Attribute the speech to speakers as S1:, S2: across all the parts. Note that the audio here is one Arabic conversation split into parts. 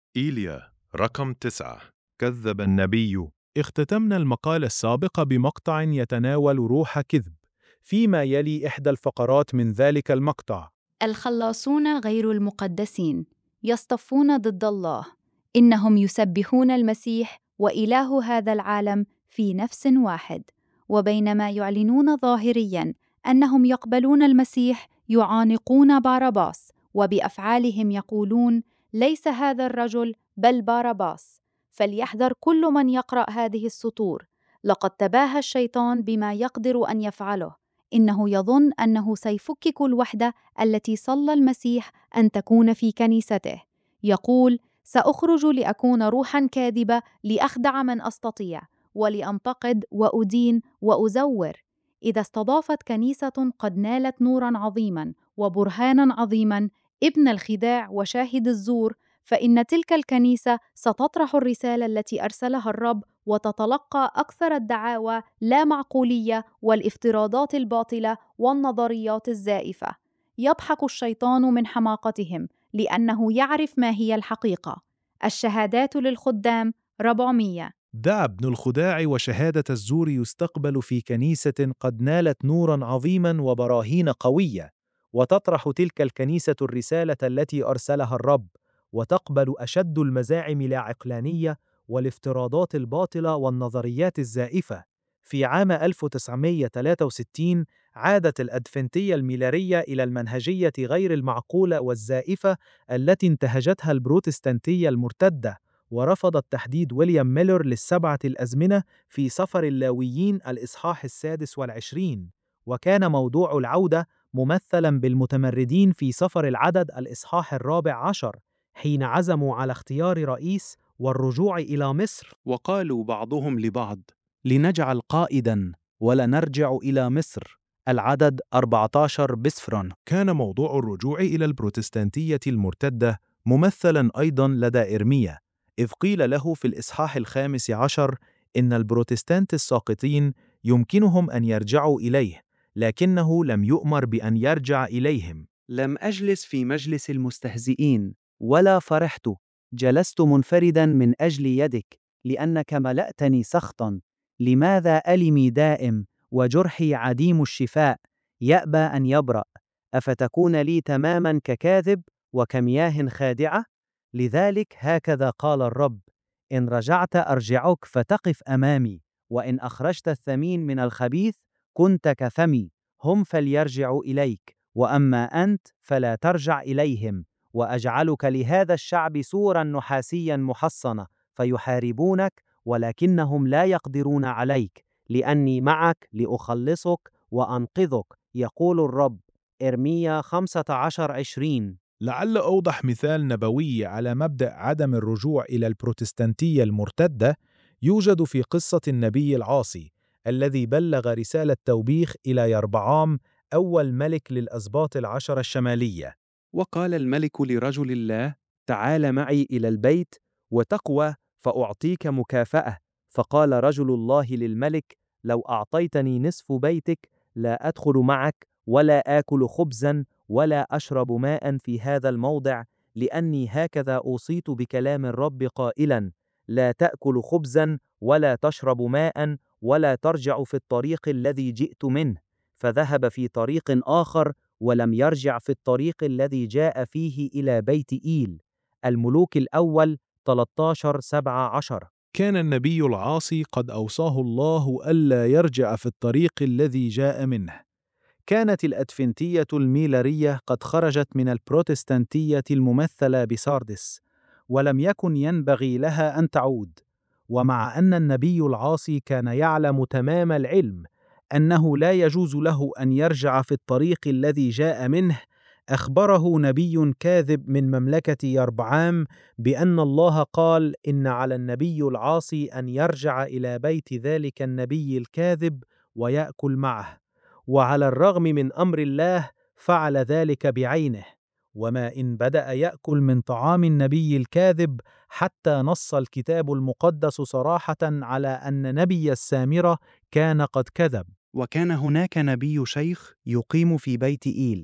S1: إيليا رقم 9. كذب النبي. اختتمنا المقال السابق بمقطع يتناول روح كذب، فيما يلي إحدى الفقرات من ذلك المقطع.
S2: الخلاصون غير المقدسين يصطفون ضد الله، إنهم يسبحون المسيح وإله هذا العالم في نفس واحد، وبينما يعلنون ظاهرياً أنهم يقبلون المسيح يعانقون باراباس، وبأفعالهم يقولون ليس هذا الرجل بل باراباس. فليحذر كل من يقرأ هذه السطور، لقد تباهى الشيطان بما يقدر أن يفعله. إنه يظن أنه سيفكك الوحدة التي صلى المسيح أن تكون في كنيسته. يقول: سأخرج لأكون روحاً كاذبة لأخدع من أستطيع، ولأنتقد وأدين وأزور. إذا استضافت كنيسة قد نالت نوراً عظيماً وبرهاناً عظيماً ابن الخداع وشاهد الزور، فإن تلك الكنيسة ستطرح الرسالة التي أرسلها الرب وتتلقى أكثر الدعاوى لا معقولية والافتراضات الباطلة والنظريات الزائفة. يضحك الشيطان من حماقتهم لأنه يعرف ما هي الحقيقة. الشهادات للخدام 400.
S1: دع ابن الخداع وشهادة الزور يستقبل في كنيسة قد نالت نوراً عظيماً وبراهين قوية، وتطرح تلك الكنيسة الرسالة التي أرسلها الرب، وتقبل أشد المزاعم العقلانية والافتراضات الباطلة والنظريات الزائفة. في عام 1963 عادت الأدفنتية الميلارية إلى المنهجية غير المعقولة والزائفة التي انتهجتها البروتستانتية المرتدة، ورفضت تحديد ويليام ميلر للسبعة الأزمنة في سفر اللاويين الإصحاح 26، وكان موضوع العودة ممثلا بالمتمردين في سفر العدد الإصحاح 14، حين عزموا على اختيار رئيس والرجوع إلى مصر، وقالوا بعضهم لبعض: لنجعل قائدا ولا نرجع إلى مصر. العدد 14 بسفران. كان موضوع الرجوع إلى البروتستانتية المرتدة ممثلا أيضا لدى إرميا، إذ قيل له في الإصحاح 15 إن البروتستانت الساقطين يمكنهم أن يرجعوا إليه، لكنه لم يؤمر بأن يرجع إليهم.
S3: لم أجلس في مجلس المستهزئين ولا فرحت، جلست منفردا من أجل يدك، لأنك ملأتني سخطا. لماذا ألمي دائم وجرحي عديم الشفاء يأبى أن يبرأ؟ أفتكون لي تماما ككاذب وكمياه خادعة؟ لذلك هكذا قال الرب: إن رجعت أرجعك فتقف أمامي، وإن أخرجت الثمين من الخبيث كنت كفمي. هم فليرجعوا إليك، وأما أنت فلا ترجع إليهم، وأجعلك لهذا الشعب سورا نحاسيا محصنة، فيحاربونك ولكنهم لا يقدرون عليك، لأني معك لأخلصك وأنقذك، يقول الرب. إرميا 15:20.
S1: لعل أوضح مثال نبوي على مبدأ عدم الرجوع إلى البروتستانتية المرتدة يوجد في قصة النبي العاصي الذي بلغ رسالة توبيخ إلى يربعام أول ملك للأسباط العشرة الشمالية.
S3: وقال الملك لرجل الله: تعال معي إلى البيت وتقوى فأعطيك مكافأة. فقال رجل الله للملك: لو أعطيتني نصف بيتك لا أدخل معك ولا آكل خبزا ولا أشرب ماء في هذا الموضع، لأني هكذا أوصيت بكلام الرب قائلا: لا تأكل خبزا ولا تشرب ماء ولا ترجع في الطريق الذي جئت منه. فذهب في طريق آخر ولم يرجع في الطريق الذي جاء فيه إلى بيت إيل. الملوك الأول 13:17.
S1: كان النبي العاصي قد أوصاه الله ألا يرجع في الطريق الذي جاء منه. كانت الأدفنتية الميلارية قد خرجت من البروتستانتية الممثلة بساردس، ولم يكن ينبغي لها أن تعود. ومع أن النبي العاصي كان يعلم تمام العلم أنه لا يجوز له أن يرجع في الطريق الذي جاء منه، أخبره نبي كاذب من مملكة يربعام بأن الله قال إن على النبي العاصي أن يرجع إلى بيت ذلك النبي الكاذب ويأكل معه. وعلى الرغم من أمر الله فعل ذلك بعينه، وما إن بدأ يأكل من طعام النبي الكاذب حتى نص الكتاب المقدس صراحة على أن نبي السامرة كان قد كذب.
S3: وكان هناك نبي شيخ يقيم في بيت إيل،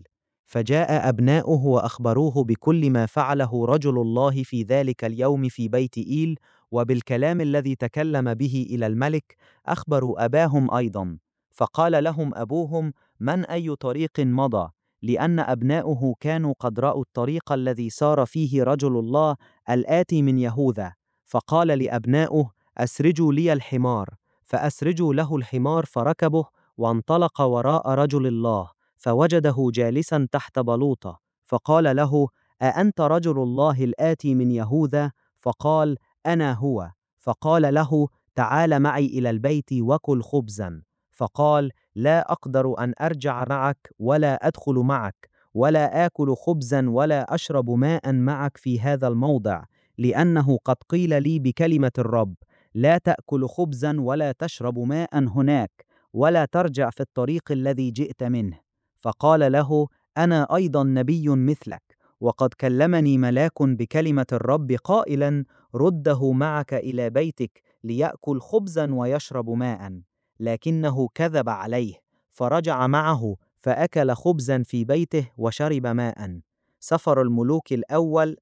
S3: فجاء أبناؤه وأخبروه بكل ما فعله رجل الله في ذلك اليوم في بيت إيل، وبالكلام الذي تكلم به إلى الملك، أخبروا أباهم أيضا. فقال لهم أبوهم: من أي طريق مضى؟ لأن أبناؤه كانوا قد رأوا الطريق الذي سار فيه رجل الله الآتي من يهوذا. فقال لأبناؤه: أسرجوا لي الحمار. فأسرجوا له الحمار فركبه، وانطلق وراء رجل الله، فوجده جالسا تحت بلوطة. فقال له: أأنت رجل الله الآتي من يهوذا؟ فقال: أنا هو. فقال له: تعال معي إلى البيت وكل خبزا. فقال: لا أقدر أن أرجع معك ولا أدخل معك ولا آكل خبزا ولا أشرب ماء معك في هذا الموضع، لأنه قد قيل لي بكلمة الرب: لا تأكل خبزا ولا تشرب ماء هناك، ولا ترجع في الطريق الذي جئت منه. فقال له: أنا أيضا نبي مثلك، وقد كلمني ملاك بكلمة الرب قائلا: رده معك إلى بيتك ليأكل خبزا ويشرب ماء. لكنه كذب عليه، فرجع معه فأكل خبزا في بيته وشرب ماء. سفر الملوك الأول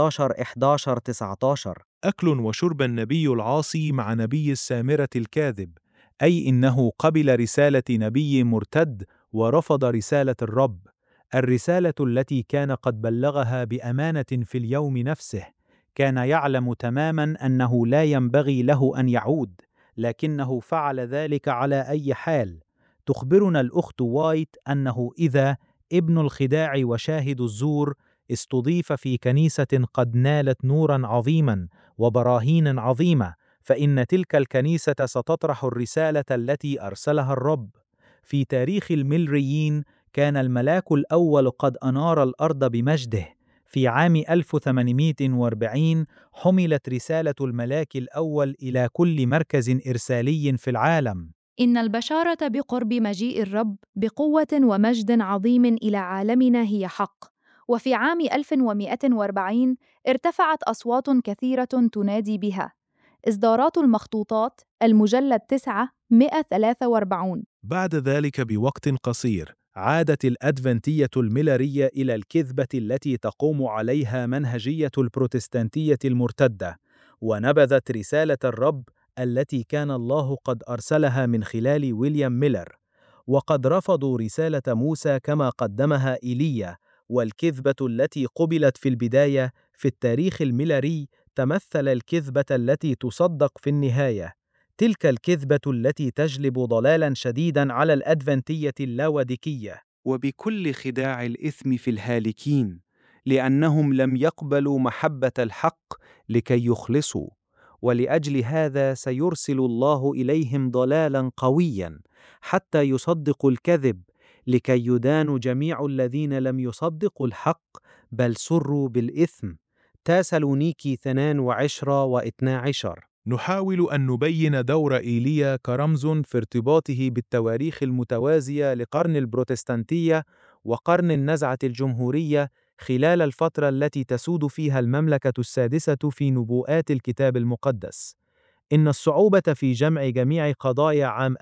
S3: 13-11-19.
S1: أكل وشرب النبي العاصي مع نبي السامرة الكاذب، أي إنه قبل رسالة نبي مرتد ورفض رسالة الرب، الرسالة التي كان قد بلغها بأمانة في اليوم نفسه. كان يعلم تماما أنه لا ينبغي له أن يعود، لكنه فعل ذلك على أي حال. تخبرنا الأخت وايت أنه إذا ابن الخداع وشاهد الزور استضيف في كنيسة قد نالت نورا عظيما وبراهين عظيمة، فإن تلك الكنيسة ستطرح الرسالة التي أرسلها الرب. في تاريخ الملريين كان الملاك الأول قد أنار الأرض بمجده. في عام 1840 حملت رسالة الملاك الأول إلى كل مركز إرسالي في العالم.
S2: إن البشارة بقرب مجيء الرب بقوة ومجد عظيم إلى عالمنا هي حق. وفي عام 1140 ارتفعت أصوات كثيرة تنادي بها. إصدارات المخطوطات المجلد 943.
S1: بعد ذلك بوقت قصير عادت الأدفنتية الميلرية إلى الكذبة التي تقوم عليها منهجية البروتستانتية المرتدة، ونبذت رسالة الرب التي كان الله قد أرسلها من خلال ويليام ميلر. وقد رفضوا رسالة موسى كما قدمها إيليا، والكذبة التي قبلت في البداية في التاريخ الميلري تمثل الكذبة التي تصدق في النهاية، تلك الكذبة التي تجلب ضلالا شديدا على الأدفنتية اللاوديكية. وبكل خداع الإثم في الهالكين، لأنهم لم يقبلوا محبة الحق لكي يخلصوا، ولأجل هذا سيرسل الله إليهم ضلالا قويا حتى يصدقوا الكذب، لكي يدان جميع الذين لم يصدقوا الحق بل سروا بالإثم. تسالونيكي 22-12. نحاول أن نبين دور إيليا كرمز في ارتباطه بالتواريخ المتوازية لقرن البروتستانتية وقرن النزعة الجمهورية خلال الفترة التي تسود فيها المملكة السادسة في نبوءات الكتاب المقدس. إن الصعوبة في جمع جميع قضايا عام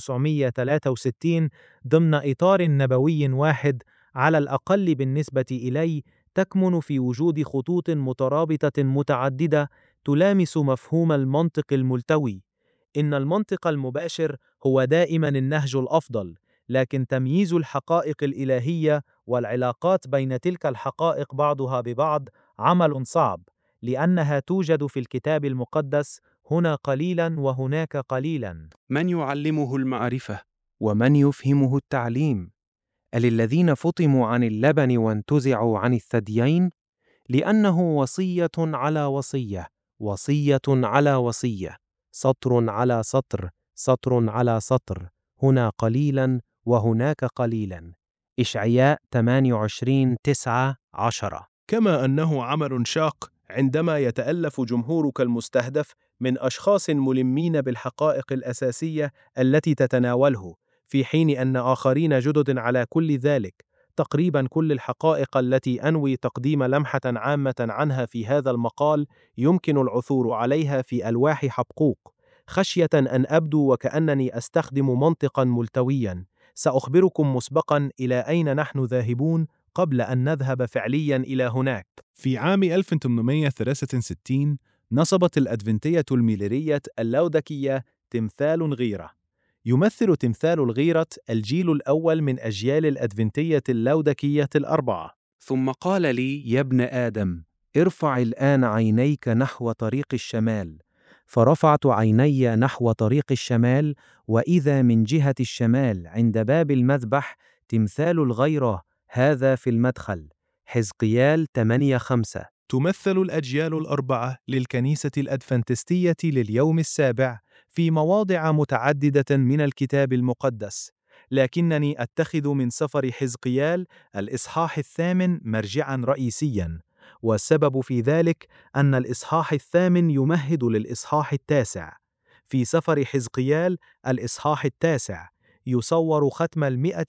S1: 1963 ضمن إطار نبوي واحد، على الأقل بالنسبة إلي، تكمن في وجود خطوط مترابطة متعددة تلامس مفهوم المنطق الملتوي. إن المنطق المباشر هو دائما النهج الأفضل، لكن تمييز الحقائق الإلهية والعلاقات بين تلك الحقائق بعضها ببعض عمل صعب، لأنها توجد في الكتاب المقدس هنا قليلا وهناك قليلا. من يعلمه المعرفة؟ ومن يفهمه التعليم؟ أللذين فطموا عن اللبن وانتزعوا عن الثديين؟ لأنه وصية على وصية، وصية على وصية، سطر على سطر، سطر على سطر، هنا قليلا وهناك قليلا. إشعياء 28-9-10. كما أنه عمل شاق عندما يتألف جمهورك المستهدف من أشخاص ملمين بالحقائق الأساسية التي تتناوله، في حين أن آخرين جدد على كل ذلك. تقريبا كل الحقائق التي أنوي تقديم لمحة عامة عنها في هذا المقال يمكن العثور عليها في ألواح حبقوق. خشية أن أبدو وكأنني أستخدم منطقا ملتويا، سأخبركم مسبقا إلى أين نحن ذاهبون قبل أن نذهب فعلياً إلى هناك. في عام 1863 نصبت الأدفنتية الميليرية اللودكية تمثال غيرة. يمثل تمثال الغيرة الجيل الأول من أجيال الأدفنتية اللودكية الأربعة.
S3: ثم قال لي: يا ابن آدم، ارفع الآن عينيك نحو طريق الشمال. فرفعت عيني نحو طريق الشمال، وإذا من جهة الشمال عند باب المذبح تمثال الغيرة، هذا في المدخل. حزقيال 8:5.
S1: تمثل الأجيال الأربعة للكنيسة الأدفنتستية لليوم السابع في مواضع متعددة من الكتاب المقدس، لكنني أتخذ من سفر حزقيال الإصحاح 8 مرجعاً رئيسياً، والسبب في ذلك أن الإصحاح 8 يمهد للإصحاح 9. في سفر حزقيال الإصحاح 9 يصور ختم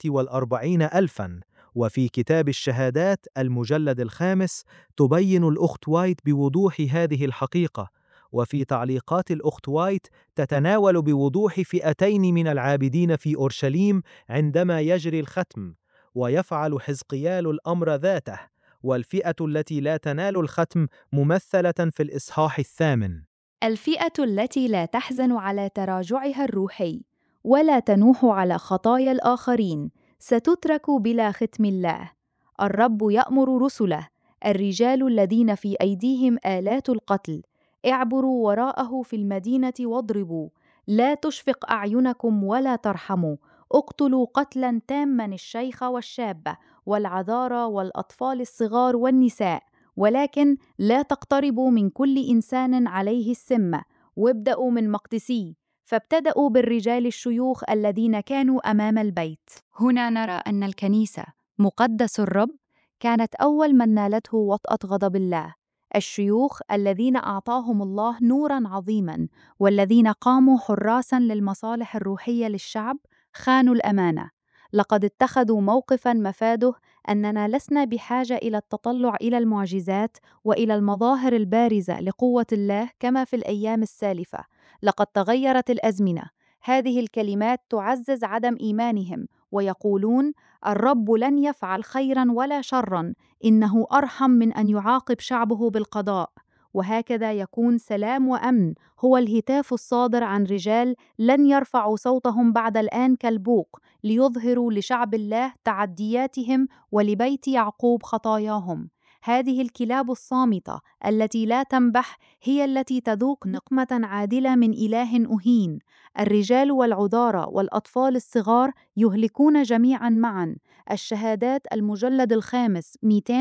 S1: 140,000. وفي كتاب الشهادات المجلد 5 تبين الأخت وايت بوضوح هذه الحقيقة، وفي تعليقات الأخت وايت تتناول بوضوح فئتين من العابدين في أورشليم عندما يجري الختم، ويفعل حزقيال الأمر ذاته، والفئة التي لا تنال الختم ممثلة في الإصحاح 8.
S2: الفئة التي لا تحزن على تراجعها الروحي ولا تنوح على خطايا الآخرين ستترك بلا ختم الله. الرب يأمر رسله، الرجال الذين في أيديهم آلات القتل: اعبروا وراءه في المدينة واضربوا، لا تشفق أعينكم ولا ترحموا، اقتلوا قتلا تاما الشيخ والشابة والعذارى والأطفال الصغار والنساء، ولكن لا تقتربوا من كل إنسان عليه السمة، وابدأوا من مقدسي. فابتدأوا بالرجال الشيوخ الذين كانوا أمام البيت. هنا نرى أن الكنيسة مقدس الرب كانت أول من نالته وطأة غضب الله. الشيوخ الذين أعطاهم الله نوراً عظيماً والذين قاموا حراساً للمصالح الروحية للشعب خانوا الأمانة. لقد اتخذوا موقفاً مفاده أننا لسنا بحاجة إلى التطلع إلى المعجزات وإلى المظاهر البارزة لقوة الله كما في الأيام السالفة. لقد تغيرت الأزمنة. هذه الكلمات تعزز عدم إيمانهم، ويقولون: الرب لن يفعل خيراً ولا شراً، إنه أرحم من أن يعاقب شعبه بالقضاء. وهكذا يكون سلام وأمن هو الهتاف الصادر عن رجال لن يرفعوا صوتهم بعد الآن كالبوق ليظهروا لشعب الله تعدياتهم ولبيت يعقوب خطاياهم. هذه الكلاب الصامتة التي لا تنبح هي التي تذوق نقمة عادلة من إله أهين. الرجال والعذارى والأطفال الصغار يهلكون جميعا معا. الشهادات المجلد 5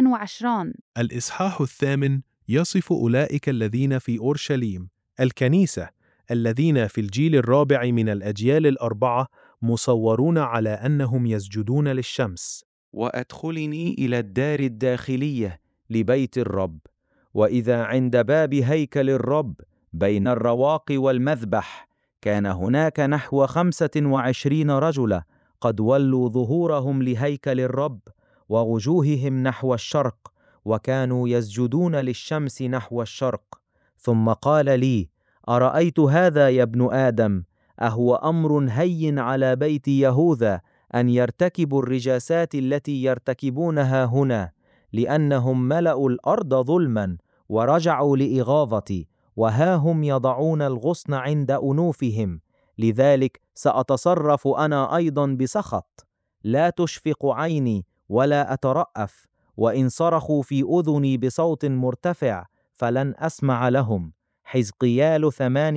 S2: 220.
S1: الإصحاح 8 يصف أولئك الذين في أورشليم الكنيسة الذين في الجيل الرابع من الأجيال الأربعة مصورون على أنهم يسجدون للشمس.
S3: وأدخلني إلى الدار الداخلية لبيت الرب، وإذا عند باب هيكل الرب بين الرواق والمذبح كان هناك نحو 25 رجلا قد ولوا ظهورهم لهيكل الرب ووجوههم نحو الشرق، وكانوا يسجدون للشمس نحو الشرق. ثم قال لي: أرأيت هذا يا ابن آدم؟ أهو أمر هين على بيت يهوذا أن يرتكبوا الرجاسات التي يرتكبونها هنا، لأنهم ملأوا الأرض ظلما ورجعوا لإغاظتي، وها هم يضعون الغصن عند أنوفهم. لذلك سأتصرف أنا أيضا بسخط، لا تشفق عيني ولا أترأف، وإن صرخوا في أذني بصوت مرتفع فلن أسمع لهم. حزقيال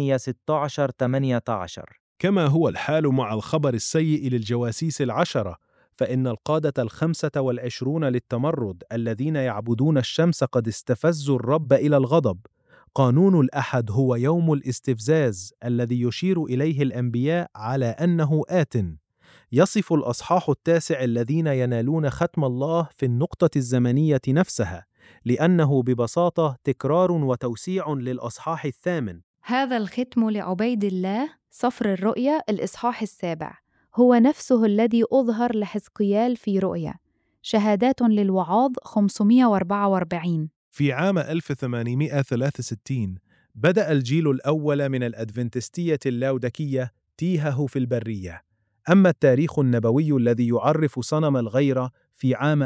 S3: 8:16-18.
S1: كما هو الحال مع الخبر السيء للجواسيس 10، فإن القادة 25 للتمرد الذين يعبدون الشمس قد استفزوا الرب إلى الغضب. قانون الأحد هو يوم الاستفزاز الذي يشير إليه الأنبياء على أنه آت. يصف الأصحاح 9 الذين ينالون ختم الله في النقطة الزمنية نفسها، لأنه ببساطة تكرار وتوسيع للأصحاح 8.
S2: هذا الختم لعبيد الله صفر الرؤيا الإصحاح 7 هو نفسه الذي أظهر لحزقيال في رؤيا. شهادات للوعاظ 544.
S1: في عام 1863 بدأ الجيل الأول من الأدفنتستية اللاودكية تيهه في البرية. أما التاريخ النبوي الذي يعرف صنم الغيرة في عام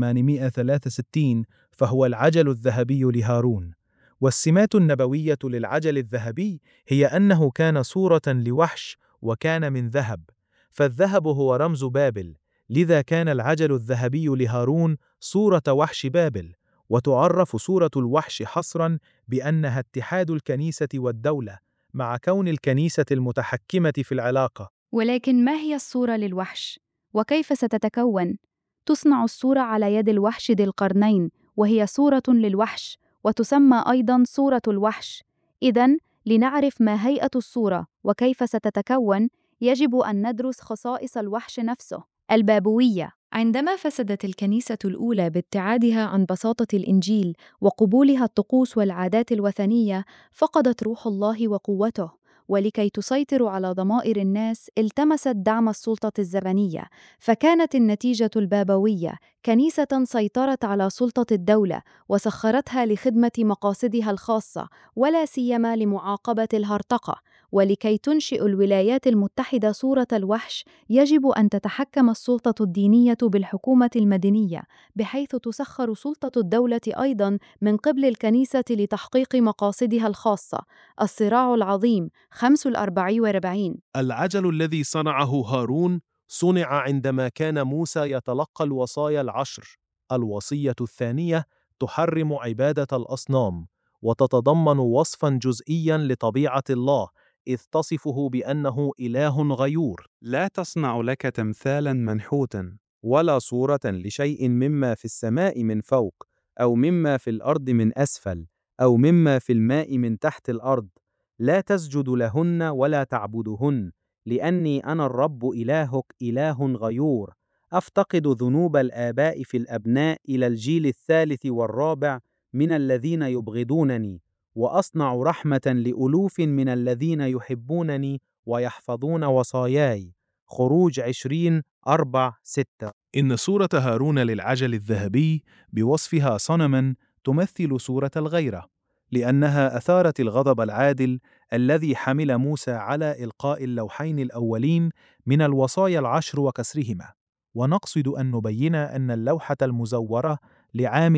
S1: 1863 فهو العجل الذهبي لهارون. والسمات النبوية للعجل الذهبي هي أنه كان صورة لوحش وكان من ذهب، فالذهب هو رمز بابل، لذا كان العجل الذهبي لهارون صورة وحش بابل. وتعرف صورة الوحش حصراً بأنها اتحاد الكنيسة والدولة، مع كون الكنيسة المتحكمة في العلاقة.
S2: ولكن ما هي الصورة للوحش؟ وكيف ستتكون؟ تصنع الصورة على يد الوحش ذي القرنين، وهي صورة للوحش، وتسمى أيضاً صورة الوحش. إذن، لنعرف ما هيئة الصورة وكيف ستتكون، يجب أن ندرس خصائص الوحش نفسه. البابوية. عندما فسدت الكنيسة الأولى بابتعادها عن بساطة الإنجيل وقبولها الطقوس والعادات الوثنية، فقدت روح الله وقوته، ولكي تسيطر على ضمائر الناس التمست دعم السلطة الزمنية، فكانت النتيجة البابوية كنيسة سيطرت على سلطة الدولة وسخرتها لخدمة مقاصدها الخاصة، ولا سيما لمعاقبة الهرطقة. ولكي تنشئ الولايات المتحدة صورة الوحش، يجب أن تتحكم السلطة الدينية بالحكومة المدنية، بحيث تسخر سلطة الدولة أيضاً من قبل الكنيسة لتحقيق مقاصدها الخاصة. الصراع العظيم 45.
S1: العجل الذي صنعه هارون صنع عندما كان موسى يتلقى الوصايا العشر. الوصية الثانية تحرم عبادة الأصنام، وتتضمن وصفاً جزئياً لطبيعة الله، إذ تصفه بأنه إله غيور. لا تصنع لك تمثالاً منحوتاً، ولا صورة لشيء مما في السماء من فوق، أو مما في الأرض من أسفل، أو مما في الماء من تحت الأرض. لا تسجد لهن ولا تعبدهن، لأني أنا الرب إلهك إله غيور، أفتقد ذنوب الآباء في الأبناء إلى الجيل الثالث والرابع من الذين يبغضونني، وأصنع رحمة لألوف من الذين يحبونني ويحفظون وصاياي. خروج 20:4-6. إن صورة هارون للعجل الذهبي بوصفها صنماً تمثل صورة الغيرة، لأنها أثارت الغضب العادل الذي حمل موسى على إلقاء اللوحين الأولين من الوصايا العشر وكسرهما. ونقصد أن نبين أن اللوحة المزورة لعام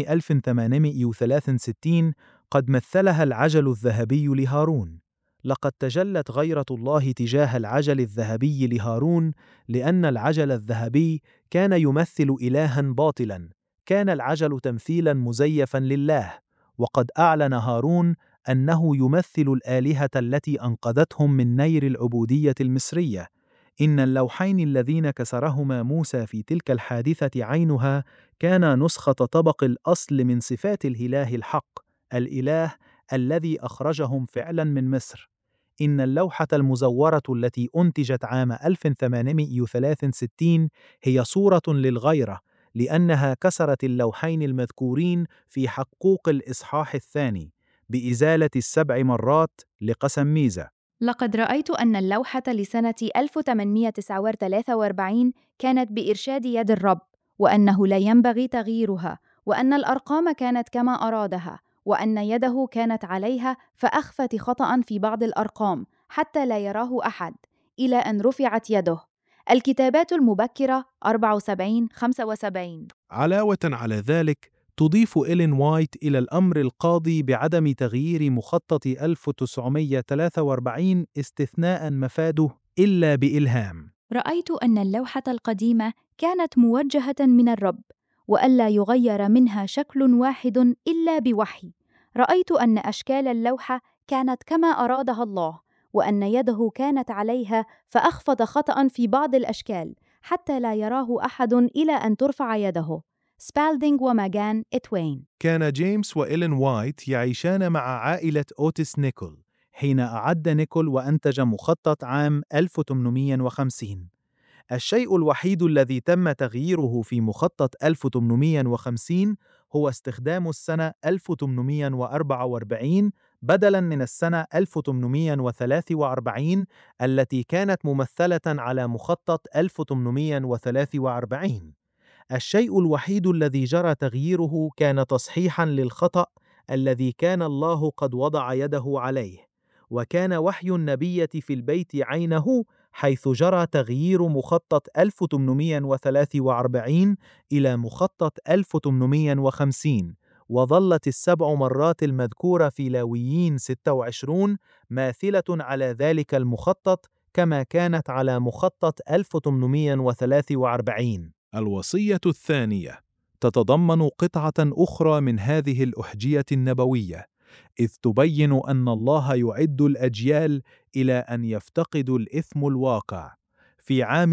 S1: 1863 قد مثلها العجل الذهبي لهارون. لقد تجلت غيرة الله تجاه العجل الذهبي لهارون، لأن العجل الذهبي كان يمثل إلهاً باطلاً. كان العجل تمثيلاً مزيفاً لله، وقد أعلن هارون أنه يمثل الآلهة التي أنقذتهم من نير العبودية المصرية. إن اللوحين الذين كسرهما موسى في تلك الحادثة عينها كانا نسخة طبق الأصل من صفات الإله الحق، الإله الذي أخرجهم فعلا من مصر. إن اللوحة المزورة التي أنتجت عام 1863 هي صورة للغيرة، لأنها كسرت اللوحين المذكورين في حقوق الإصحاح الثاني بإزالة 7 مرات لقسم ميزة.
S2: لقد رأيت أن اللوحة لسنة 1843 كانت بإرشاد يد الرب، وأنه لا ينبغي تغييرها، وأن الأرقام كانت كما أرادها، وأن يده كانت عليها فأخفت خطأ في بعض الأرقام حتى لا يراه أحد، إلى أن رفعت يده. الكتابات المبكرة 74-75.
S1: علاوة على ذلك، تضيف إلين وايت إلى الأمر القاضي بعدم تغيير مخطط 1943 استثناء مفاده إلا بإلهام.
S2: رأيت أن اللوحة القديمة كانت موجهة من الرب، وألا يغير منها شكل واحد إلا بوحي. رأيت أن أشكال اللوحة كانت كما أرادها الله، وأن يده كانت عليها فأخفض خطأ في بعض الأشكال حتى لا يراه أحد إلى أن ترفع يده. سبالدينغ وماغان إتوين.
S1: كان جيمس وإلين وايت يعيشان مع عائلة أوتيس نيكول حين أعد نيكول وأنتج مخطط عام 1850. الشيء الوحيد الذي تم تغييره في مخطط 1850 هو استخدام السنة 1844 بدلاً من السنة 1843 التي كانت ممثلة على مخطط 1843. الشيء الوحيد الذي جرى تغييره كان تصحيحاً للخطأ الذي كان الله قد وضع يده عليه، وكان وحي النبية في البيت عينه حيث جرى تغيير مخطط 1843 إلى مخطط 1850، وظلت السبع مرات المذكورة في لاويين 26 ماثلة على ذلك المخطط كما كانت على مخطط 1843.
S4: الوصية الثانية تتضمن قطعة أخرى من هذه الأحجية النبوية، إذ تبين أن الله يعد الأجيال إلى أن يفتقدوا الإثم الواقع. في عام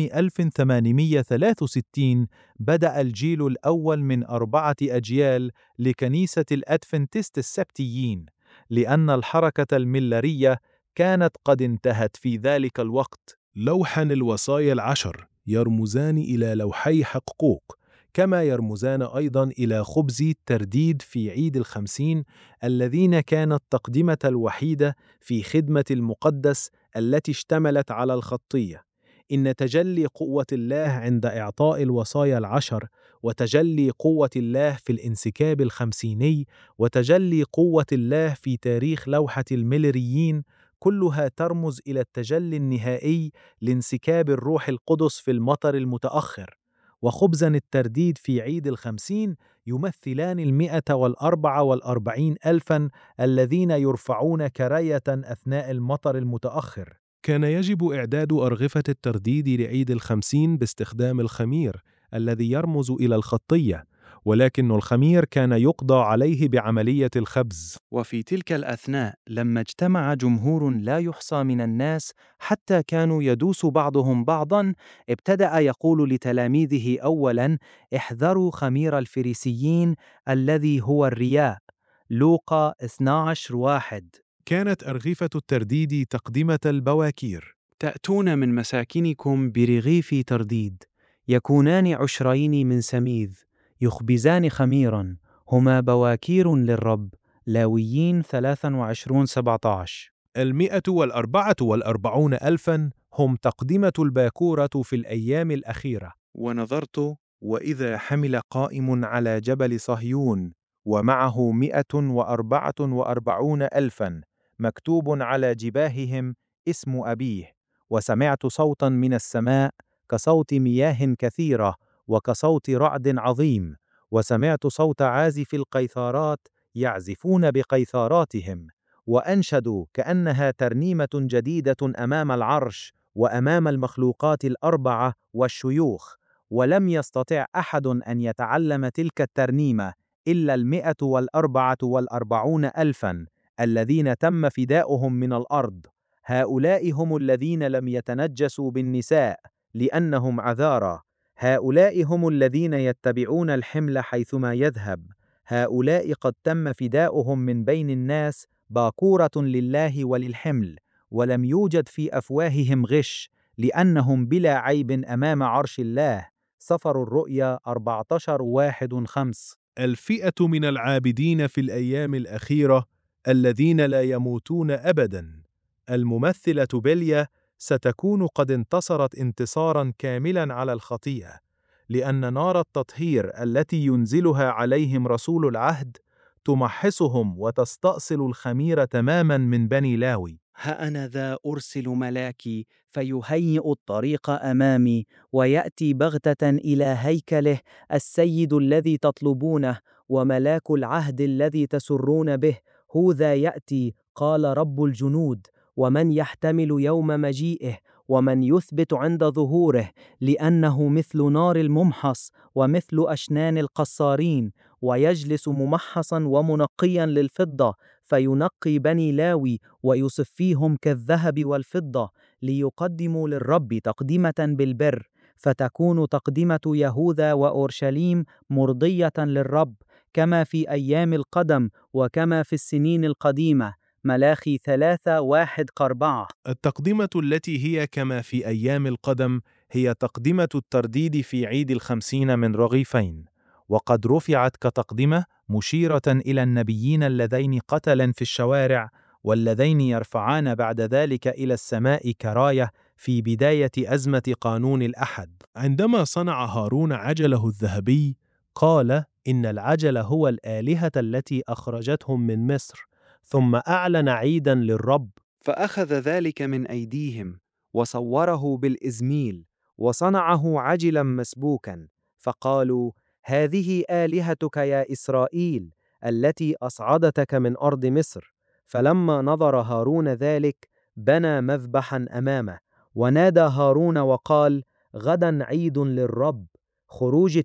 S4: 1863 بدأ الجيل الأول من 4 أجيال لكنيسة الأدفنتست السبتيين، لأن الحركة الميلرية كانت قد انتهت في ذلك الوقت. لوحا الوصايا ال10 يرمزان إلى لوحي حقوق، كما يرمزان أيضا إلى خبز الترديد في عيد ال50 الذين كانت تقدمة الوحيدة في خدمة المقدس التي اشتملت على الخطية. إن تجلي قوة الله عند إعطاء الوصايا ال10، وتجلي قوة الله في الانسكاب الخمسيني، وتجلي قوة الله في تاريخ لوحة الميلريين، كلها ترمز إلى التجلي النهائي لانسكاب الروح القدس في المطر المتأخر. وخبزاً الترديد في عيد ال50 يمثلان 144 ألفاً الذين يرفعون كراية أثناء المطر المتأخر. كان يجب إعداد أرغفة الترديد لعيد ال50 باستخدام الخمير الذي يرمز إلى الخطية، ولكن الخمير كان يقضى عليه بعملية الخبز.
S3: وفي تلك الأثناء لما اجتمع جمهور لا يحصى من الناس حتى كانوا يدوس بعضهم بعضا، ابتدأ يقول لتلاميذه أولا: احذروا خمير الفريسيين الذي هو الرياء. لوقا 12:1.
S4: كانت أرغفة الترديد تقدمة البواكير.
S3: تأتون من مساكنكم برغيف ترديد، يكونان عشرين من سميذ، يخبزان خميرا، هما بواكير للرب. لاويين 23:17.
S4: 144 ألفاً هم تقدمة الباكورة في الأيام الأخيرة.
S1: ونظرت وإذا حمل قائم على جبل صهيون ومعه 144 ألفاً مكتوب على جباههم اسم أبيه. وسمعت صوتاً من السماء كصوت مياه كثيرة وكصوت رعد عظيم، وسمعت صوت عازف القيثارات يعزفون بقيثاراتهم، وأنشدوا كأنها ترنيمة جديدة أمام العرش وأمام المخلوقات الأربعة والشيوخ. ولم يستطع أحد أن يتعلم تلك الترنيمة إلا 144 ألفاً الذين تم فداؤهم من الأرض. هؤلاء هم الذين لم يتنجسوا بالنساء لأنهم عذارى. هؤلاء هم الذين يتبعون الحمل حيثما يذهب. هؤلاء قد تم فداؤهم من بين الناس باكورة لله وللحمل، ولم يوجد في أفواههم غش، لأنهم بلا عيب أمام عرش الله. سفر الرؤيا 14:1-5.
S4: الفئة من العابدين في الأيام الأخيرة الذين لا يموتون أبداً. الممثلة بيليا ستكون قد انتصرت انتصاراً كاملاً على الخطيئة، لأن نار التطهير التي ينزلها عليهم رسول العهد تمحصهم وتستأصل الخمير تماماً من بني لاوي.
S3: ها أنا ذا أرسل ملاكي فيهيئ الطريق أمامي، ويأتي بغتة إلى هيكله السيد الذي تطلبونه، وملاك العهد الذي تسرون به. هوذا يأتي، قال رب الجنود. ومن يحتمل يوم مجيئه، ومن يثبت عند ظهوره، لأنه مثل نار الممحص ومثل أشنان القصارين، ويجلس ممحصا ومنقيا للفضة، فينقي بني لاوي ويصفيهم كالذهب والفضة، ليقدموا للرب تقدمة بالبر، فتكون تقدمة يهوذا وأورشليم مرضية للرب، كما في أيام القدم وكما في السنين القديمة. ملاخي 3:1-4.
S4: التقدمة التي هي كما في أيام القدم هي تقدمة الترديد في عيد ال50 من رغيفين، وقد رفعت كتقدمة مشيرة إلى النبيين اللذين قتلا في الشوارع، واللذين يرفعان بعد ذلك إلى السماء كراية في بداية أزمة قانون الأحد. عندما صنع هارون عجله الذهبي قال إن العجل هو الآلهة التي أخرجتهم من مصر، ثم أعلن عيدا للرب،
S3: فأخذ ذلك من أيديهم، وصوره بالإزميل وصنعه عجلا مسبوكا، فقالوا: هذه آلهتك يا إسرائيل التي أصعدتك من أرض مصر. فلما نظر هارون ذلك بنى مذبحا أمامه، ونادى هارون وقال: غدا عيد للرب. خروج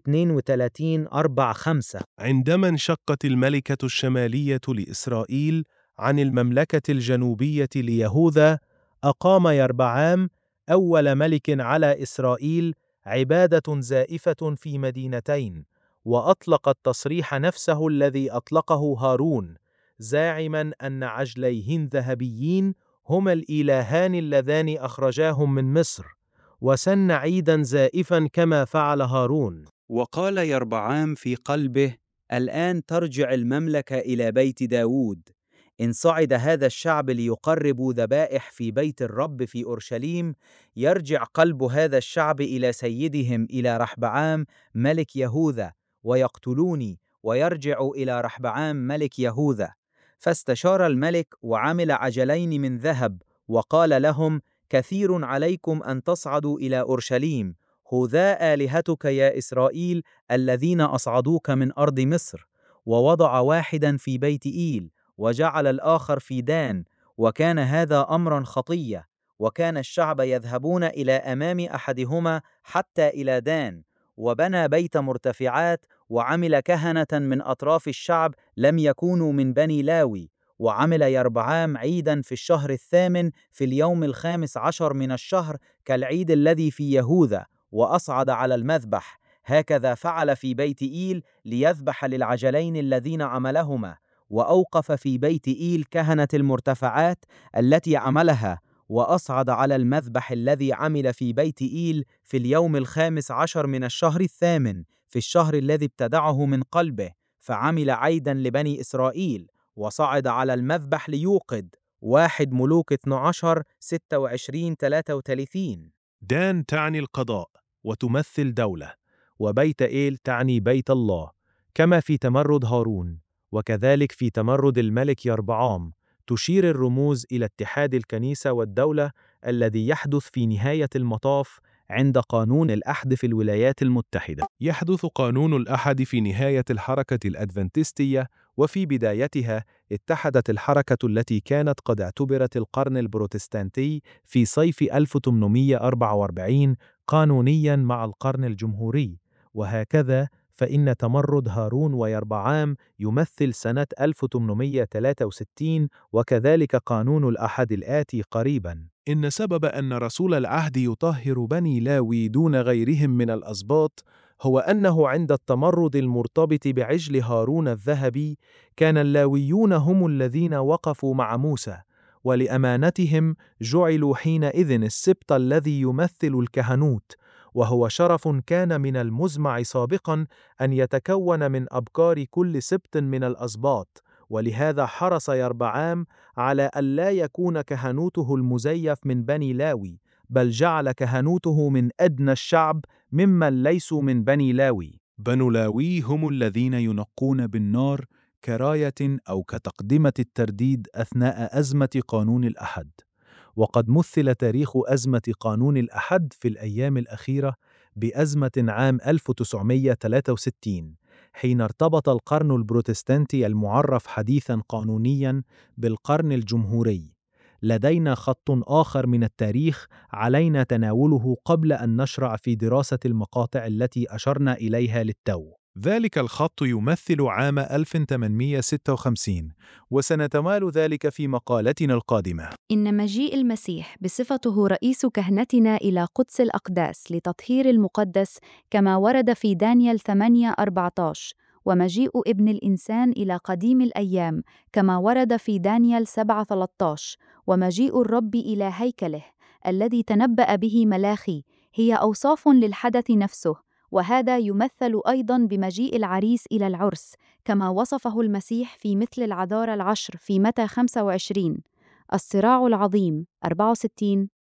S3: 32:4-5.
S4: عندما انشقت الملكة الشمالية لإسرائيل عن المملكة الجنوبية ليهوذا، أقام يربعام أول ملك على إسرائيل عبادة زائفة في مدينتين، وأطلق التصريح نفسه الذي أطلقه هارون، زاعما أن عجليهن ذهبيين هما الإلهان اللذان أخرجاهم من مصر، وسن عيدا زائفا كما فعل هارون.
S3: وقال يربعام في قلبه: الآن ترجع المملكة إلى بيت داود. إن صعد هذا الشعب ليقربوا ذبائح في بيت الرب في أورشليم، يرجع قلب هذا الشعب إلى سيدهم إلى رحبعام ملك يهوذا ويقتلوني، ويرجع إلى رحبعام ملك يهوذا. فاستشار الملك وعمل عجلين من ذهب، وقال لهم: كثير عليكم أن تصعدوا إلى أورشليم، هذا آلهتك يا إسرائيل الذين أصعدوك من أرض مصر. ووضع واحدا في بيت إيل، وجعل الآخر في دان، وكان هذا أمرا خطية. وكان الشعب يذهبون إلى أمام أحدهما حتى إلى دان، وبنى بيت مرتفعات، وعمل كهنة من أطراف الشعب لم يكونوا من بني لاوي. وعمل يربعام عيدا في الشهر 8 في اليوم 15 من الشهر كالعيد الذي في يهوذا، وأصعد على المذبح. هكذا فعل في بيت إيل ليذبح للعجلين الذين عملهما. وأوقف في بيت إيل كهنة المرتفعات التي عملها، وأصعد على المذبح الذي عمل في بيت إيل في اليوم 15 من الشهر 8 في الشهر الذي ابتدعه من قلبه، فعمل عيدا لبني إسرائيل. وصعد على المذبح ليوقد. 1 ملوك 12 26-33.
S4: دان تعني القضاء وتمثل دولة، وبيت إيل تعني بيت الله، كما في تمرد هارون، وكذلك في تمرد الملك يربعام. تشير الرموز إلى اتحاد الكنيسة والدولة الذي يحدث في نهاية المطاف عند قانون الأحد في الولايات المتحدة. يحدث قانون الأحد في نهاية الحركة الأدفنتستية، وفي بدايتها اتحدت الحركة التي كانت قد اعتبرت القرن البروتستانتي في صيف 1844 قانونياً مع القرن الجمهوري. وهكذا فإن تمرد هارون ويربعام يمثل سنة 1863، وكذلك قانون الأحد الآتي قريباً. إن سبب أن رسول العهد يطهر بني لاوي دون غيرهم من الأسباط هو أنه عند التمرد المرتبط بعجل هارون الذهبي كان اللاويون هم الذين وقفوا مع موسى، ولأمانتهم جعلوا حينئذ السبط الذي يمثل الكهنوت، وهو شرف كان من المزمع سابقا أن يتكون من أبكار كل سبط من الأسباط. ولهذا حرص يربعام على ألا يكون كهنوته المزيف من بني لاوي، بل جعل كهنوته من أدنى الشعب ممن ليسوا من بني لاوي. بنو لاوي هم الذين ينقون بالنار كراية أو كتقدمة الترديد أثناء أزمة قانون الأحد. وقد مثل تاريخ أزمة قانون الأحد في الأيام الأخيرة بأزمة عام 1963، حين ارتبط القرن البروتستانتي المعرف حديثاً قانونياً بالقرن الجمهوري. لدينا خط آخر من التاريخ علينا تناوله قبل أن نشرع في دراسة المقاطع التي أشرنا إليها للتو. ذلك الخط يمثل عام 1856، وسنتمال ذلك في مقالتنا القادمة.
S2: إن مجيء المسيح بصفته رئيس كهنتنا إلى قدس الأقداس لتطهير المقدس كما ورد في دانيال 8:14، ومجيء ابن الإنسان إلى قديم الأيام كما ورد في دانيال 7:13، ومجيء الرب إلى هيكله الذي تنبأ به ملاخي، هي أوصاف للحدث نفسه. وهذا يمثل أيضاً بمجيء العريس إلى العرس كما وصفه المسيح في مثل العذارى العشر في متى 25. الصراع العظيم 64